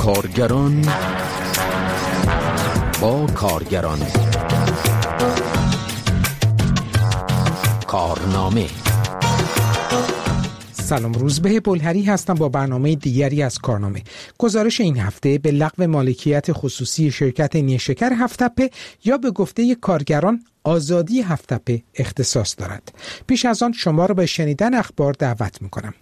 کارگران با کارگران کارنامه. سلام، روزبه بلهری هستم با برنامه دیگری از کارنامه. گزارش این هفته به لغو مالکیت خصوصی شرکت نیشکر هفت‌تپه یا به گفته کارگران آزادی هفت‌تپه اختصاص دارد. پیش از آن شما را به شنیدن اخبار دعوت می‌کنم.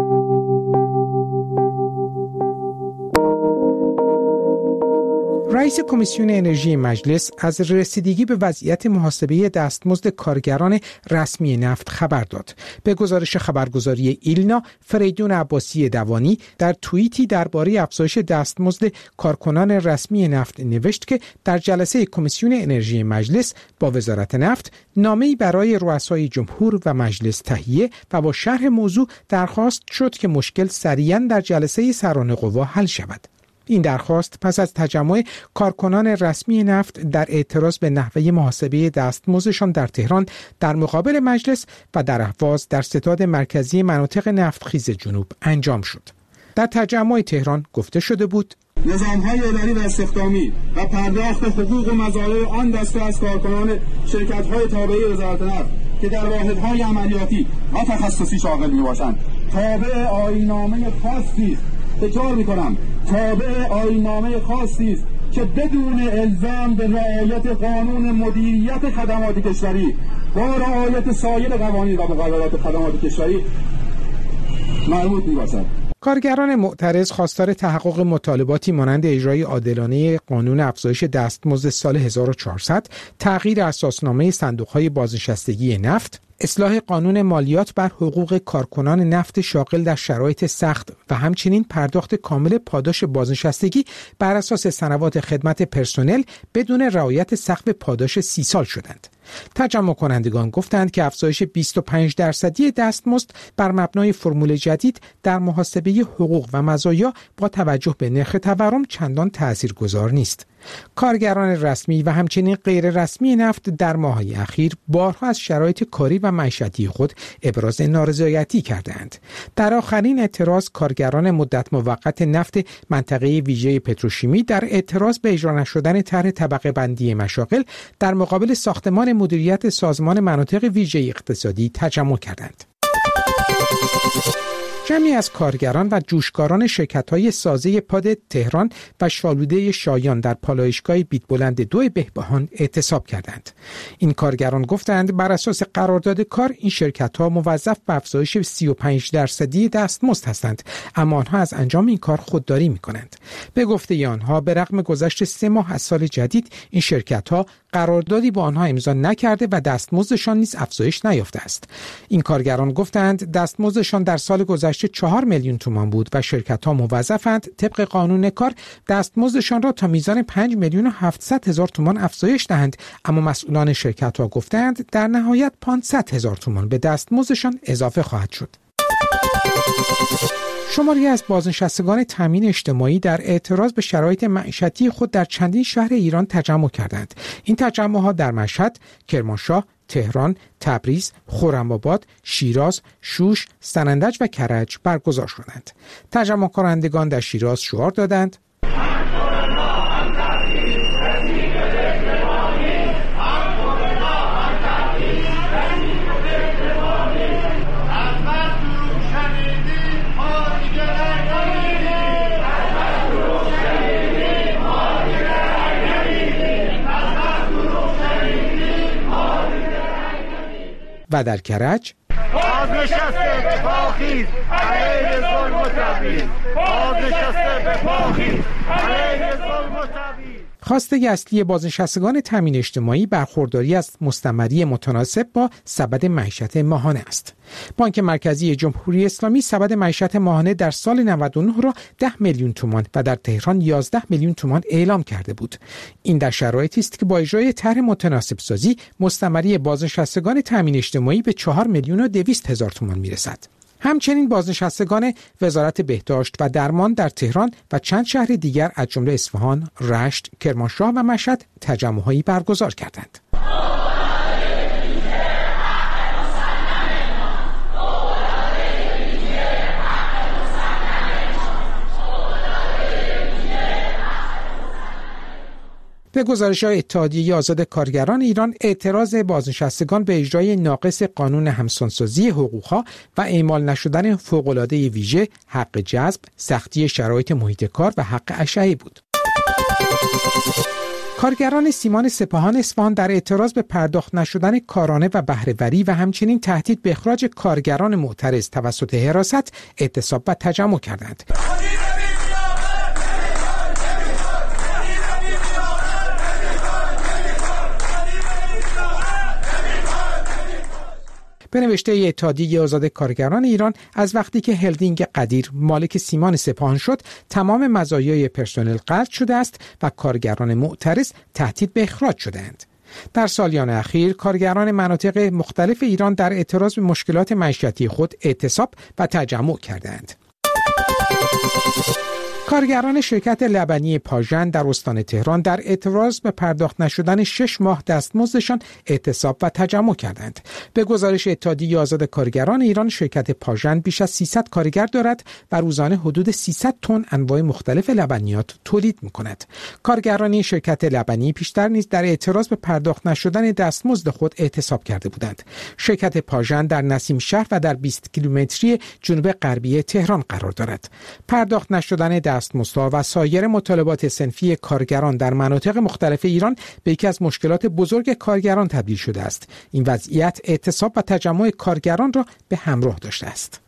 رئیس کمیسیون انرژی مجلس از رسیدگی به وضعیت محاسبه دستمزد کارگران رسمی نفت خبر داد. به گزارش خبرگزاری ایلنا، فریدون عباسی دوانی در توییتی درباره افزایش دستمزد کارکنان رسمی نفت نوشت که در جلسه کمیسیون انرژی مجلس با وزارت نفت نامه‌ای برای رؤسای جمهور و مجلس تهیه و با شرح موضوع درخواست شد که مشکل سریعاً در جلسه سران قوا حل شود. این درخواست پس از تجمع کارکنان رسمی نفت در اعتراض به نحوه محاسبه دستمزدشان در تهران در مقابل مجلس و در اهواز در ستاد مرکزی مناطق نفتخیز جنوب انجام شد. در تجمع تهران گفته شده بود: نظام‌های اداری و استخدامی و پرداخت حقوق و مزایای آن دسته از کارکنان شرکت‌های تابعه وزارت نفت که در واحدهای عملیاتی و تخصصی شاغل می‌باشند تابع آیین‌نامه خاصی است. تکرار می‌کنم، تابع آیین‌نامه خاصی است که بدون الزام به رعایت قانون مدیریت خدمات کشوری با رعایت سایر قوانین و مقررات خدمات کشوری مربوط می‌باشد. کارگران معترض خواستار تحقق مطالباتی مانند اجرای عادلانه قانون افزایش دستمزد سال 1400، تغییر اساسنامه صندوق‌های بازنشستگی نفت، اصلاح قانون مالیات بر حقوق کارکنان نفت شاغل در شرایط سخت و همچنین پرداخت کامل پاداش بازنشستگی بر اساس سنوات خدمت پرسنل بدون رعایت سقف پاداش 30 سال شدند. تجمع کنندگان گفتند که افزایش 25% دستمزد بر مبنای فرمول جدید در محاسبه حقوق و مزایا با توجه به نرخ تورم چندان تاثیرگذار نیست. کارگران رسمی و همچنین غیر رسمی نفت در ماه‌های اخیر بارها از شرایط کاری و معیشتی خود ابراز نارضایتی کردند. در آخرین اعتراض کارگران مدت موقت نفت منطقه ویژه پتروشیمی در اعتراض به اجرا نشدن طرح طبقه بندی مشاغل در مقابل ساختمان مدیریت سازمان مناطق ویژه اقتصادی تجمع کردند. جمعی از کارگران و جوشکاران شرکت‌های سازه پاد تهران و شالوده شایان در پالایشگاه بیت‌بلند 2 بهبهان اعتصاب کردند. این کارگران گفتند بر اساس قرارداد کار این شرکت‌ها موظف به افزایش 35% دستمزد هستند، اما آنها از انجام این کار خودداری می‌کنند. به گفته آنها به رغم گذشت 3 ماه از سال جدید این شرکت‌ها قراردادی با آنها امضا نکرده و دستمزدشان نیز افزایش نیافته است. این کارگران گفتند دستمزدشان در سال گذشته 4 میلیون تومان بود و شرکت‌ها موظفند طبق قانون کار دستمزدشان را تا میزان 5 میلیون و 700 هزار تومان افزایش دهند، اما مسئولان شرکت‌ها گفتند در نهایت 500 هزار تومان به دستمزدشان اضافه خواهد شد. شماری از بازنشستگان تامین اجتماعی در اعتراض به شرایط معیشتی خود در چندین شهر ایران تجمع کردند. این تجمع‌ها در مشهد، کرمانشاه، تهران، تبریز، خرم‌آباد، شیراز، شوش، سنندج و کرج برگزار شدند. تجمع کنندگان در شیراز شعار دادند: و در کرج بازنشسته به پاخیز علیه ظلم و تبعیض، بازنشسته به پاخیز علیه ظلم و تبعیض. خواسته اصلی بازنشستگان تامین اجتماعی برخورداری از مستمری متناسب با سبد معیشت ماهانه است. بانک مرکزی جمهوری اسلامی سبد معیشت ماهانه در سال 99 را 10 میلیون تومان و در تهران 11 میلیون تومان اعلام کرده بود. این در شرایطی است که با اجرای طرح متناسب سازی مستمری بازنشستگان تامین اجتماعی به 4 میلیون و 200 هزار تومان میرسد. همچنین بازنشستگان وزارت بهداشت و درمان در تهران و چند شهر دیگر از جمله اصفهان، رشت، کرمانشاه و مشهد تجمع‌هایی برگزار کردند. به گزارش‌های اتحادیه آزاد کارگران ایران، اعتراض بازنشستگان به اجرای ناقص قانون همسانسازی حقوق‌ها و اعمال نشدن فوق‌العاده ویژه، حق جذب، سختی شرایط محیط کار و حق اشعه بود. کارگران سیمان سپاهان اصفهان در اعتراض به پرداخت نشدن کارانه و بهره‌وری و همچنین تهدید به اخراج کارگران معترض توسط حراست اعتصاب و تجمع کردند. به نوشته اتحادیه آزاد کارگران ایران، از وقتی که هلدینگ قدیر مالک سیمان سپاهان شد، تمام مزایای پرسنل قطع شده است و کارگران معترض تهدید به اخراج شدند. در سالیان اخیر کارگران مناطق مختلف ایران در اعتراض به مشکلات معیشتی خود اعتصاب و تجمع کردند. کارگران شرکت لبنی پاژن در استان تهران در اعتراض به پرداخت نشدن 6 ماه دستمزدشان اعتصاب و تجمع کردند. به گزارش اتحادیه آزاد کارگران ایران، شرکت پاژن بیش از 300 کارگر دارد و روزانه حدود 300 تن انواع مختلف لبنیات تولید می‌کند. کارگران این شرکت لبنی پیشتر نیز در اعتراض به پرداخت نشدن دستمزد خود اعتصاب کرده بودند. شرکت پاژن در نسیم شهر و در 20 کیلومتری جنوب غربی تهران قرار دارد. پرداخت نشدن دستمزدها و سایر مطالبات صنفی کارگران در مناطق مختلف ایران به یکی از مشکلات بزرگ کارگران تبدیل شده است. این وضعیت اعتصاب و تجمع کارگران را به همراه داشته است.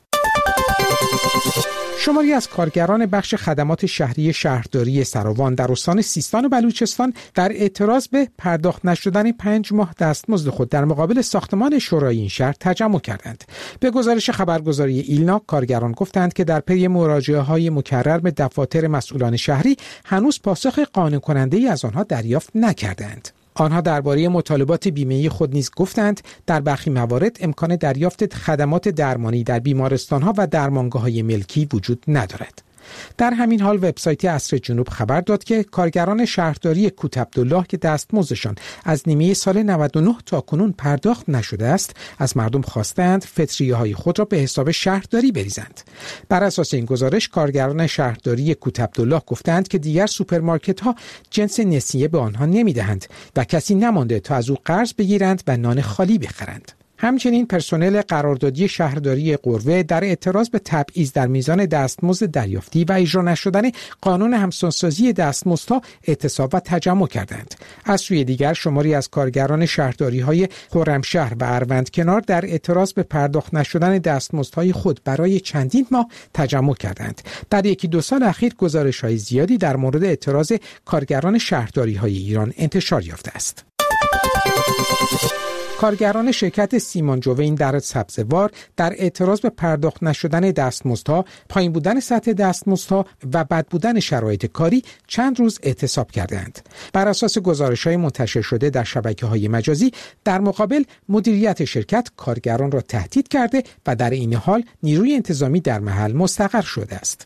شماری از کارگران بخش خدمات شهری شهرداری سراوان در استان سیستان و بلوچستان در اعتراض به پرداخت نشدن 5 ماه دستمزد خود در مقابل ساختمان شورای این شهر تجمع کردند. به گزارش خبرگزاری ایلنا، کارگران گفتند که در پی مراجعه‌های مکرر به دفاتر مسئولان شهری هنوز پاسخ قانع کننده‌ای از آنها دریافت نکردند. آنها درباره مطالبات بیمه‌ای خود نیز گفتند در برخی موارد امکان دریافت خدمات درمانی در بیمارستان‌ها و درمانگاه‌های ملکی وجود ندارد. در همین حال وبسایت عصر جنوب خبر داد که کارگران شهرداری کوت عبدالله که دستمزدشان از نیمه سال 99 تا کنون پرداخت نشده است، از مردم خواستند فطریه‌های خود را به حساب شهرداری بریزند. بر اساس این گزارش، کارگران شهرداری کوت عبدالله گفتند که دیگر سوپرمارکت‌ها جنس نسیه به آنها نمی‌دهند و کسی نمانده تا از او قرض بگیرند و نان خالی بخرند. همچنین پرسنل قراردادی شهرداری قروه در اعتراض به تبعیض در میزان دستمزد دریافتی و اجرا نشدن قانون همسانسازی دستمزدها اعتصاب و تجمع کردند. از سوی دیگر شماری از کارگران شهرداری‌های خرمشهر و اروندکنار در اعتراض به پرداخت نشدن دستمزدهای خود برای چندین ماه تجمع کردند. در یکی دو سال اخیر گزارش‌های زیادی در مورد اعتراض کارگران شهرداری‌های ایران انتشار یافته است. کارگران شرکت سیمان جوین در سبزوار در اعتراض به پرداخت نشدن دستمزدها، پایین بودن سطح دستمزدها و بد بودن شرایط کاری چند روز اعتصاب کردند. بر اساس گزارش‌های منتشر شده در شبکه‌های مجازی، در مقابل مدیریت شرکت کارگران را تهدید کرده و در این حال نیروی انتظامی در محل مستقر شده است.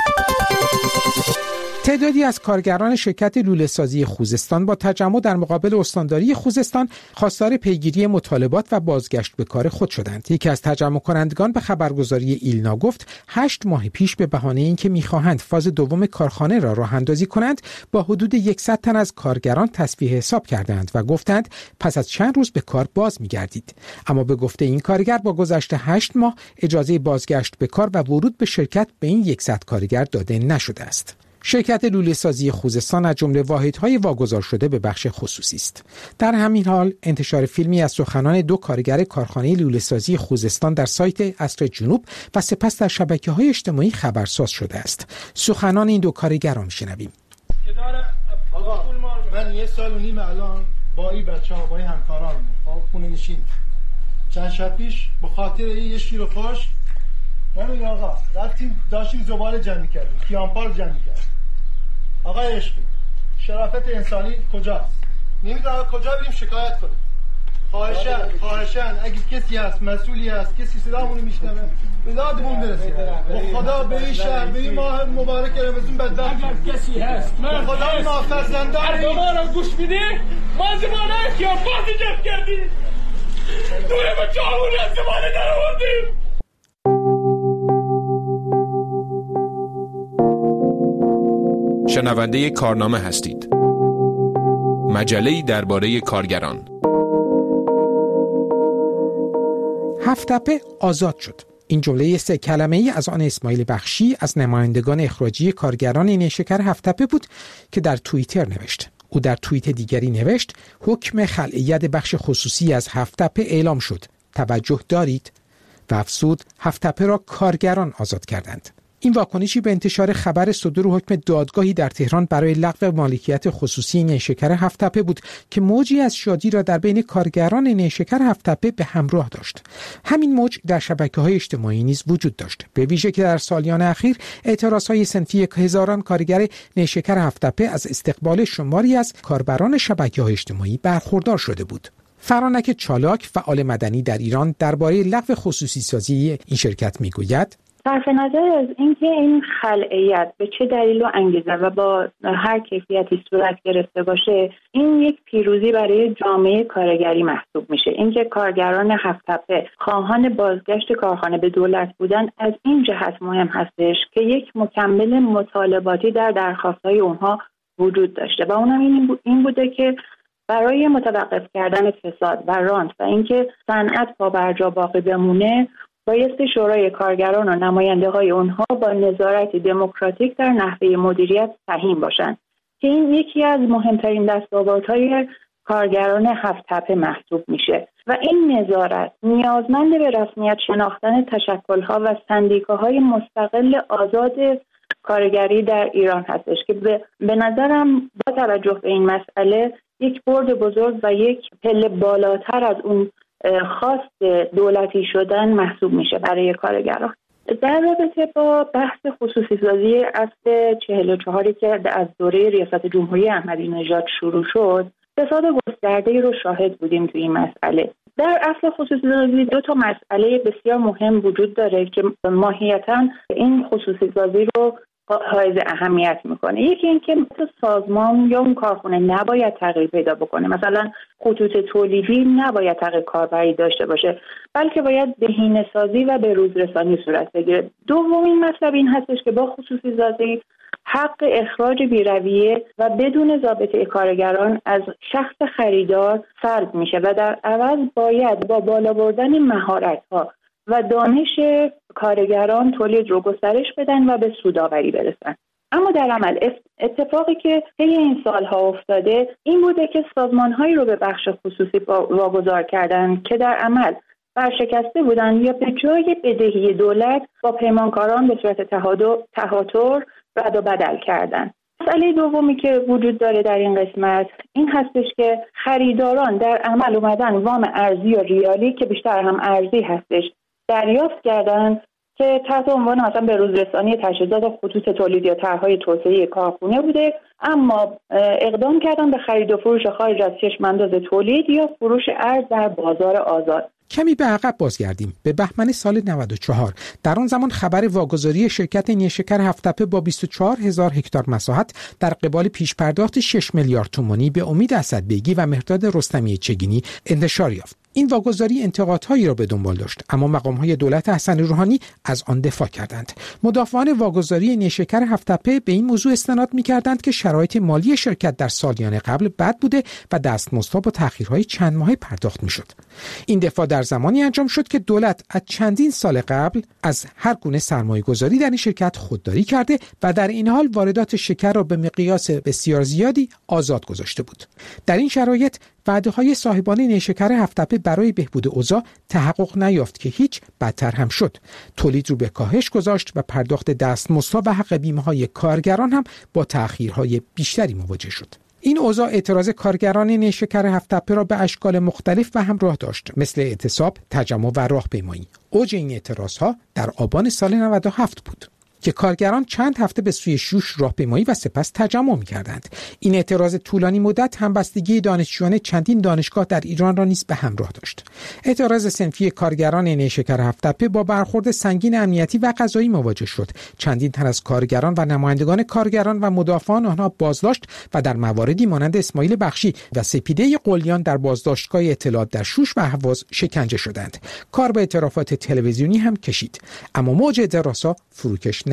تعدادی از کارگران شرکت لوله‌سازی خوزستان با تجمع در مقابل استانداری خوزستان خواستار پیگیری مطالبات و بازگشت به کار خود شدند. یکی از تجمع کنندگان به خبرگزاری ایلنا گفت 8 ماه پیش به بهانه اینکه می‌خواهند فاز دوم کارخانه را راه اندازی کنند، با حدود 100 تن از کارگران تصفیه حساب کردند و گفتند پس از چند روز به کار باز می‌گردید. اما به گفته این کارگر با گذشت 8 ماه اجازه بازگشت به کار و ورود به شرکت به این 100 کارگر داده نشده است. شرکت لوله‌سازی خوزستان از جمله واحدهای واگذار شده به بخش خصوصی است. در همین حال انتشار فیلمی از سخنان 2 کارگر کارخانه لوله‌سازی خوزستان در سایت عصر جنوب و سپس در شبکه‌های اجتماعی خبرساز شده است. سخنان این 2 کارگر را می‌شنویم. آقا من 1 سال و نیم الان با این بچه‌ها با این همکارانم خونه نشین. چند شب پیش به خاطر یه شیر خوش من آقا رفتیم داشتیم زباله جمع می‌کردیم، کیانپال جمع می‌کردیم. آقای عشقی، شرافت انسانی کجاست؟ نمیدونم کجا بریم شکایت کنیم. خواهشاً اگه کسی هست مسئولی هست کسی صدامونو میشنوه به دادمون برسه. با خدا به این شهر به این ماه مبارک رمضان بدبخت اگر کسی هست به خدا نافرزندان ما رو گوش میده ما زمانه کیانپال جمع کردیم. دوره با چاهمون از زمانه در آوردیم. شنونده کارنامه هستید. مجله‌ای درباره کارگران. هفت‌تپه آزاد شد. این جمله 3 کلمه‌ای از آن اسماعیل بخشی از نمایندگان اخراجی کارگران نیشکر هفت‌تپه بود که در توییتر نوشت. او در توییت دیگری نوشت حکم خلع ید بخش خصوصی از هفت‌تپه اعلام شد. توجه دارید؟ و افزود هفت‌تپه را کارگران آزاد کردند. این واکنشی به انتشار خبر صدور حکم دادگاهی در تهران برای لغو مالکیت خصوصی نیشکر هفت‌تپه بود که موجی از شادی را در بین کارگران نیشکر هفت‌تپه به همراه داشت. همین موج در شبکه‌های اجتماعی نیز وجود داشت، به ویژه که در سالیان اخیر اعتراض‌های صنفی هزاران کارگر نیشکر هفت‌تپه از استقبال شماری از کاربران شبکه‌های اجتماعی برخوردار شده بود. فرانک چالاک، فعال مدنی در ایران، درباره لغو خصوصی سازی این شرکت میگوید: صرف نظر از اینکه این خلعیت به چه دلیل و انگیزه و با هر کیفیتی صورت گرفته باشه، این یک پیروزی برای جامعه کارگری محسوب میشه. اینکه کارگران هفت‌تپه خواهان بازگشت کارخانه به دولت بودن از این جهت مهم هستش که یک مکمل مطالباتی در درخواست‌های اونها وجود داشته و اونم این بوده که برای متوقف کردن فساد و رانت و اینکه صنعت پابرجا باقی بمونه، بایستی شورای کارگران و نماینده های اونها با نظارتی دموکراتیک در نحوه مدیریت سهیم باشند که این یکی از مهمترین دستاوردهای کارگران هفت‌تپه محسوب میشه و این نظارت نیازمند به رسمیت شناختن تشکل‌ها و سندیکاهای مستقل آزاد کارگری در ایران هستش که به نظرم با توجه به این مسئله یک برد بزرگ و یک پله بالاتر از اون خواست دولتی شدن محسوب میشه برای کارگران. در رابطه با بحث خصوصی سازی اصل 44 که از دوره ریاست جمهوری احمدی نژاد شروع شد، فساد گسترده‌ای رو شاهد بودیم توی این مسئله. در اصل خصوصی سازی 2 مسئله بسیار مهم وجود داره که ماهیتاً این خصوصی سازی رو حائز اهمیت میکنه. یکی این که سازمان یا اون کارخونه نباید تغییر پیدا بکنه، مثلا خطوط تولیدی نباید تغییر کاربری داشته باشه، بلکه باید بهینه‌سازی و به روز رسانی صورت بگیره. دومین مطلب این هستش که با خصوصی سازی حق اخراج بی‌رویه و بدون ضابطه کارگران از شخص خریدار سلب میشه و در عوض باید با بالا بردن مهارت‌ها و دانش کارگران تولید رو گسترش بدن و به سودآوری برسن. اما در عمل اتفاقی که طی این سالها افتاده این بوده که سازمان‌هایی رو به بخش خصوصی واگذار کردن که در عمل ورشکسته بودن یا به جای بدهی دولت با پیمانکاران به صورت تهاتر رد و بدل کردن. مسئله دومی که وجود داره در این قسمت این هستش که خریداران در عمل اومدن وام ارزی و ریالی که بیشتر هم ارزی هستش دریافت کردن که تحت عنوان مثلا به روز رسانی تجهیزات خطوط تولید یا طرح‌های توسعه کارخونه بوده، اما اقدام کردن به خرید و فروش خارج از چشم‌انداز تولید یا فروش ارز در بازار آزاد. کمی به عقب بازگردیم به بهمن سال 94. در آن زمان خبر واگذاری شرکت نیشکر هفت‌تپه با 24,000 هکتار مساحت در قبال پیش‌پرداخت 6 میلیارد تومانی به امید اسدبیگی و مهرداد رستمی چگینی انتشار یافت. این واگذاری انتقادهایی را به دنبال داشت، اما مقام‌های دولت حسن روحانی از آن دفاع کردند. مدافعان واگذاری نیشکر هفت‌تپه به این موضوع استناد می‌کردند که شرایط مالی شرکت در سالیان قبل بد بوده و دستمزدها با تأخیرهای چند ماهه پرداخت می‌شد. این دفاع در زمانی انجام شد که دولت از چندین سال قبل از هر گونه سرمایه‌گذاری در این شرکت خودداری کرده و در این حال واردات شکر را به مقیاس بسیار زیادی آزاد گذاشته بود. در این شرایط وعده‌های صاحبان نیشکر هفت‌تپه برای بهبود اوضاع تحقق نیافت که هیچ، بدتر هم شد. تولید رو به کاهش گذاشت و پرداخت دستمزدها و حق بیمه‌های کارگران هم با تأخیرهای بیشتری مواجه شد. این اوضاع اعتراض کارگران نیشکر هفت‌تپه را به اشکال مختلف و همراه داشت، مثل اعتصاب، تجمع و راهپیمایی. اوج این اعتراضها در آبان سال 97 بود که کارگران چند هفته به سوی شوش راهپیمایی و سپس تجمع می‌کردند. این اعتراض طولانی مدت همبستگی دانشجویان چندین دانشگاه در ایران را نیز به همراه داشت. اعتراض صنفی کارگران نیشکر هفت‌تپه با برخورد سنگین امنیتی و قضایی مواجه شد. چندین تن از کارگران و نمایندگان کارگران و مدافعان آنها بازداشت و در مواردی مانند اسماعیل بخشی و سپیده قلیان در بازداشتگاه اطلاعات در شوش و اهواز شکنجه شدند. کار به اعترافات تلویزیونی هم کشید، اما موج اعتراضها فروکش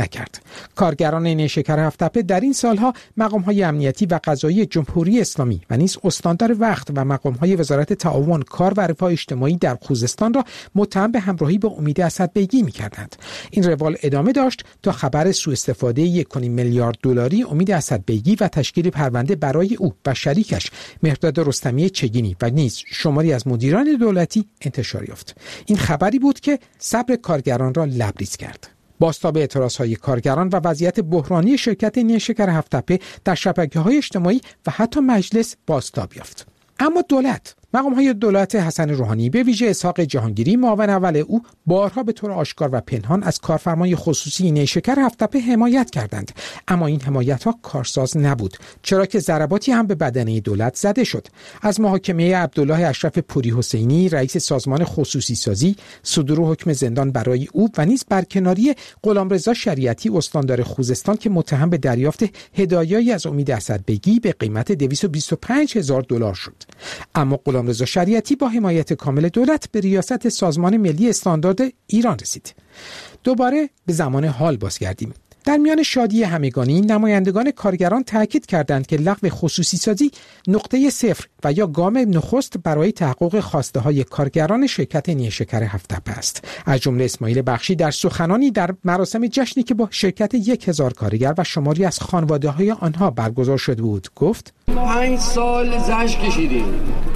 نکرد. کارگران نیشکر هفت‌تپه در این سالها مقام‌های امنیتی و قضایی جمهوری اسلامی و نیز استاندار وقت و مقام‌های وزارت تعاون کار و رفاه اجتماعی در خوزستان را متهم به همراهی با امید اسدبیگی می‌کردند. این روال ادامه داشت تا خبر سوء استفاده 1.5 میلیارد دلاری امید اسدبیگی و تشکیل پرونده برای او و شریکش مهرداد رستمی چگینی و نیز شماری از مدیران دولتی انتشار یافت. این خبری بود که صبر کارگران را لبریز کرد. بازتاب اعتراضهای کارگران و وضعیت بحرانی شرکت نیشکر هفت‌تپه در شبکه‌های اجتماعی و حتی مجلس بازتاب یافت. اما مقام‌های دولت حسن روحانی به ویژه اسحاق جهانگیری معاون اول او بارها به طور آشکار و پنهان از کارفرمای خصوصی نیشکر هفت‌تپه حمایت کردند، اما این حمایت‌ها کارساز نبود، چرا که ضرباتی هم به بدنه دولت زده شد. از محاکمه عبدالله اشرف پوری حسینی رئیس سازمان خصوصی سازی، صدور حکم زندان برای او و نیز برکناری غلامرضا شریعتی استاندار خوزستان که متهم به دریافت هدایایی از امید اسدبیگی به قیمت 225,000 دلار شد. اما غلامرضا شریعتی با حمایت کامل دولت به ریاست سازمان ملی استاندارد ایران رسید. دوباره به زمان حال بازگردیم. در میان شادی همگانی نمایندگان کارگران تاکید کردند که لغو خصوصی سازی نقطه صفر و یا گام نخست برای تحقق خواسته های کارگران شرکت نیشکر هفت‌تپه است. از جمله اسماعیل بخشی در سخنانی در مراسم جشنی که با شرکت 1000 کارگر و شماری از خانواده‌های آنها برگزار شده بود گفت: 5 سال زحمت کشیدیم.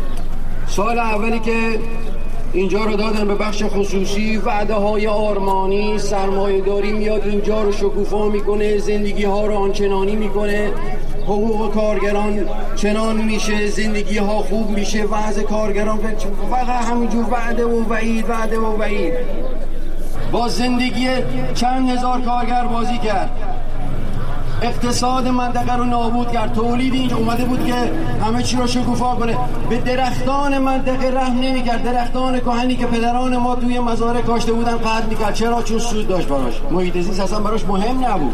سال اولی که اینجا رو دادن به بخش خصوصی، وعده های آرمانی، سرمایه داری میاد اینجا رو شکوفا میکنه، زندگی ها رو آنچنانی میکنه، حقوق کارگران چنان میشه، زندگی ها خوب میشه، وضع کارگران فقط همینجور وعده و وعید. با زندگی چند هزار کارگر بازی کرد، اقتصاد منطقه رو نابود کرد. تولید اینجا اومده بود که همه چی رو شکوفا کنه، به درختان منطقه رحم نمی‌کرد. درختان کهنی که پدران ما توی مزارع کاشته بودن قطع می‌کرد. چرا؟ چون سود داشت براش. محیط زیست اصلا براش مهم نبود.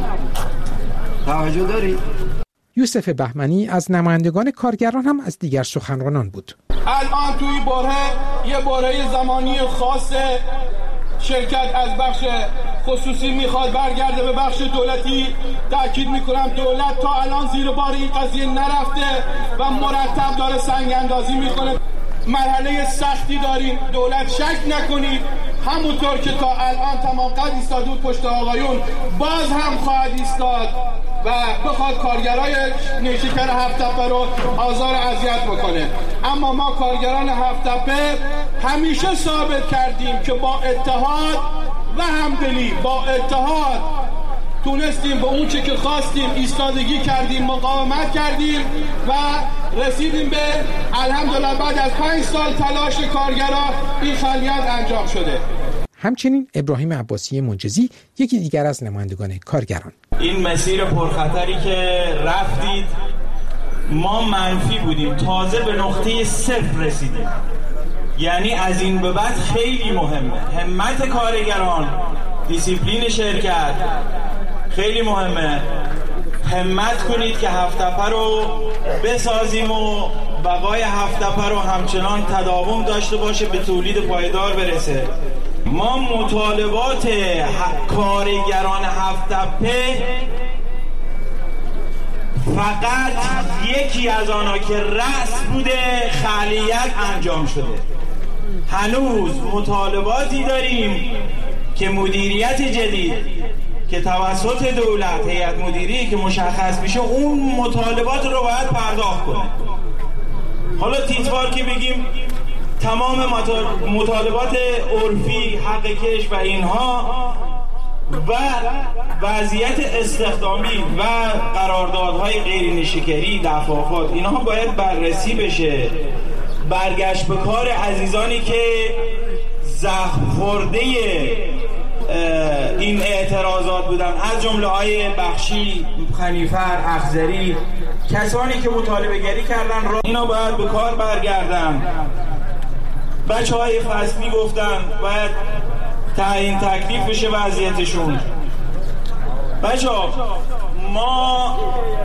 توجه داری؟ یوسف بهمنی از نمایندگان کارگران هم از دیگر سخنرانان بود. الان توی یه باره زمانی خاصه شرکت از بخش خصوصی میخواد برگرده به بخش دولتی. تاکید میکنم دولت تا الان زیر بار این قضیه نرفته و مرتب داره سنگ اندازی میکنه. مرحله سختی داریم، دولت شک نکنید همونطور که تا الان تمام قد ایستاده بود پشت آقایون باز هم خواهد ایستاد و بخواد کارگرای نیشکر هفت‌تپه رو آزار و اذیت بکنه. اما ما کارگران هفت‌تپه همیشه ثابت کردیم که با اتحاد و همدلی، با اتحاد تونستیم به اون چه که خواستیم ایستادگی کردیم، مقاومت کردیم و رسیدیم به الحمدلله بعد از 5 سال تلاش کارگران این فعالیت انجام شده. همچنین ابراهیم عباسی منجزی یکی دیگر از نمایندگان کارگران: این مسیر پرخطری که رفتید ما منفی بودیم، تازه به نقطه صفر رسیدیم. یعنی از این به بعد خیلی مهمه همت کارگران، دیسیپلین شرکت خیلی مهمه. همت کنید که هفت‌تپه رو بسازیم و بقای هفت‌تپه رو همچنان تداوم داشته باشه، به تولید پایدار برسه. ما مطالبات کارگران هفت‌تپه فقط یکی از آنها که رأس بوده خلیت انجام شده. هنوز مطالباتی داریم که مدیریت جدید که توسط دولت، هیئت مدیری که مشخص میشه، اون مطالبات رو باید پرداخت کنه. حالا تیتوار که بگیم تمام مطالبات عرفی، حق کش و اینها و وضعیت استخدامی و قراردادهای غیر نیشکری، دفعات، اینها باید بررسی بشه. برگشت به کار عزیزانی که زخم خورده این اعتراضات بودن، از جمله های بخشی، خنیفر، اخضری، کسانی که مطالبه گری کردن، اینا باید به کار برگردن. بچه های فصلی گفتن باید تعیین تکلیف بشه وضعیتشون. بچه ها ما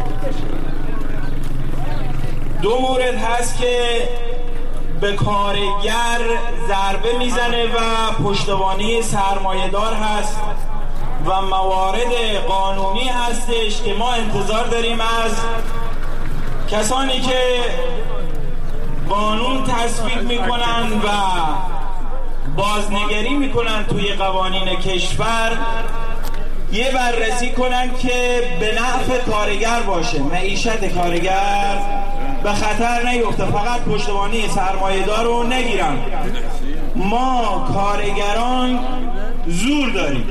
2 مورد هست که به کارگر ضربه میزنه و پشتوانه سرمایه‌دار هست. و موارد قانونی هستش که ما انتظار داریم از کسانی که قانون تصویب میکنن و بازنگری میکنن توی قوانین کشور یه بررسی کنن که به نفع کارگر باشه، معیشت کارگر به خطر نیفته، فقط پشتوانه سرمایه‌دار رو نگیرن. ما کارگران زور داریم.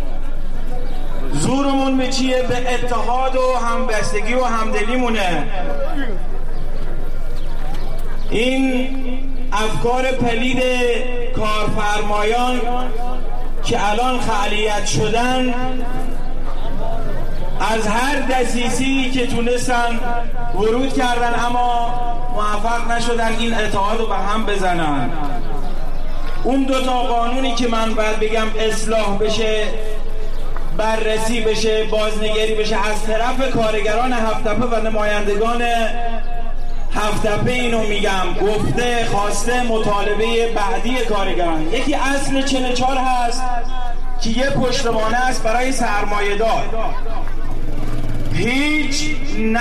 زورمون به چیه؟ به اتحاد و همبستگی و همدلیمونه. این افکار پلید کارفرمایان که الان فعالیت شدن از هر دسیسی که تونستن ورود کردن اما موفق نشدن این اتحاد رو به هم بزنن. اون دوتا قانونی که من باید بگم اصلاح بشه، بررسی بشه، بازنگری بشه از طرف کارگران هفت‌تپه و نمایندگان هفت‌تپه، اینو میگم گفته خواسته مطالبه بعدی کارگران. یکی اصل 44 هست که یه پشتوانه است برای سرمایه‌دار. هیچ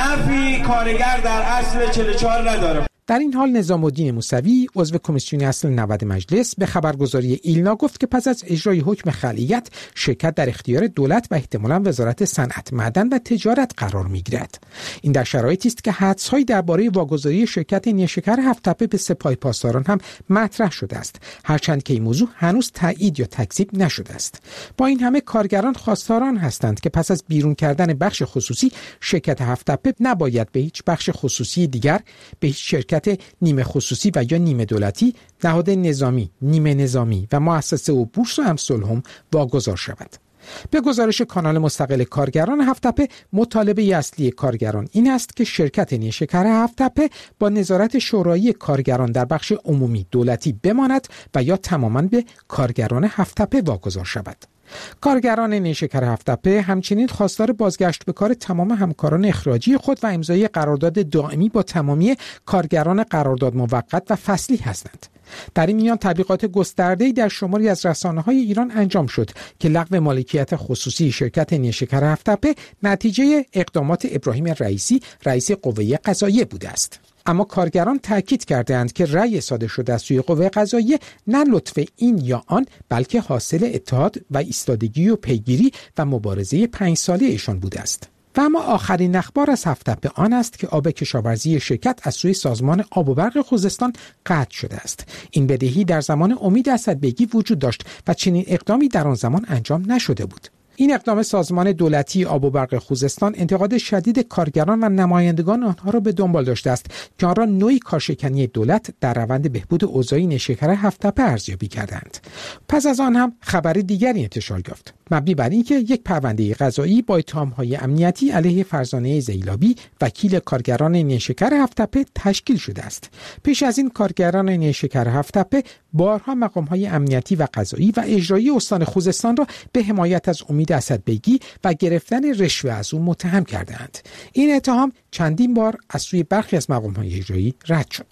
نفی کارگر در اصل 44 نداره. در این حال نظام الدین موسوی عضو کمیسیون اصل 90 مجلس به خبرگزاری ایلنا گفت که پس از اجرای حکم خلعیت شرکت در اختیار دولت و احتمالاً وزارت صنعت، معدن و تجارت قرار می‌گیرد. این در شرایطی است که حدس‌هایی درباره واگذاری شرکت نیشکر هفت‌تپه به سپاه پاسداران هم مطرح شده است، هرچند که این موضوع هنوز تایید یا تکذیب نشده است. با این همه کارگران خواستاران هستند که پس از بیرون کردن بخش خصوصی شرکت هفت‌تپه نباید به هیچ بخش خصوصی دیگر، به هیچ شرکت نیمه خصوصی و یا نیمه دولتی، نهاد نظامی، نیمه نظامی و مؤسسه و بورس و امثال هم واگذار شود. به گزارش کانال مستقل کارگران هفت‌تپه، مطالبه اصلی کارگران این است که شرکت نیشکر هفت‌تپه با نظارت شورایی کارگران در بخش عمومی دولتی بماند و یا تماماً به کارگران هفت‌تپه واگذار شود. کارگران نیشکر هفت‌تپه همچنین خواستار بازگشت به کار تمام همکاران اخراجی خود و امضای قرارداد دائمی با تمامی کارگران قرارداد موقت و فصلی هستند. در این میان تبلیغات گسترده‌ای در شماری از رسانه‌های ایران انجام شد که لغو مالکیت خصوصی شرکت نیشکر هفت‌تپه نتیجه اقدامات ابراهیم رئیسی، رئیس قوه قضاییه بوده است. اما کارگران تاکید کردند که رأی صادر شده از سوی قوه قضاییه نه لطف این یا آن، بلکه حاصل اتحاد و ایستادگی و پیگیری و مبارزه 5 ساله ایشان بوده است. و اما آخرین اخبار از هفت‌تپه آن است که آب کشاورزی شرکت از سوی سازمان آب و برق خوزستان قطع شده است. این بدهی در زمان امید اسدبیگی وجود داشت و چنین اقدامی در آن زمان انجام نشده بود. این اقدام سازمان دولتی آب و برق خوزستان انتقاد شدید کارگران و نمایندگان آنها را به دنبال داشته است که آن را نوعی کارشکنی دولت در روند بهبود اوضاع نیشکر هفت‌تپه ارزیابی کردند. پس از آن هم خبر دیگری انتشار یافت، مبنی بر اینکه یک پرونده قضایی با اتهام‌های امنیتی علیه فرزانه زیلابی وکیل کارگران نیشکر هفت‌تپه تشکیل شده است. پیش از این کارگران نیشکر هفت‌تپه بارها مقام‌های امنیتی و قضایی و اجرایی استان خوزستان را به حمایت از امید اسدبیگی و گرفتن رشوه از او متهم کردند. این اتهام چندین بار از سوی برخی از مقام‌های اجرایی رد شد.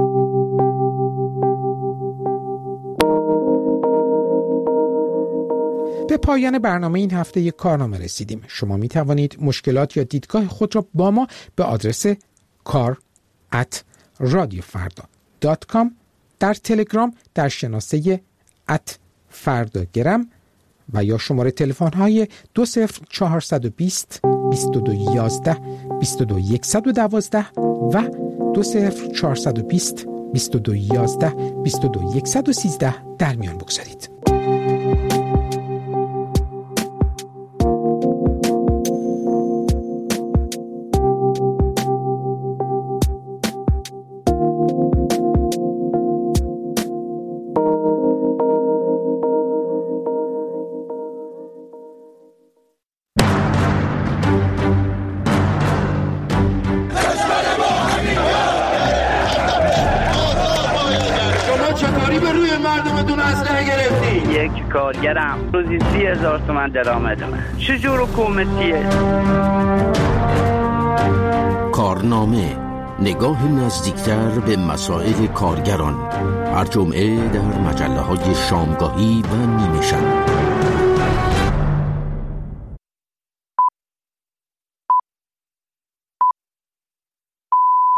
به پایان برنامه این هفته یک کارنامه رسیدیم. شما می توانید مشکلات یا دیدگاه خود را با ما به آدرس kar@radiofarda.com، در تلگرام در شناسه @fardagram و یا شماره تلفن های 20420 2211 22112 و 20420 2211 22113 در میان بگذارید. کارگرم روزی 30,000 تومان درآمد من. چجور حکومتیه؟ کارنامه، نگاه نزدیکتر به مسائل کارگران، هر جمعه در مجله‌های شامگاهی و نیمه شب.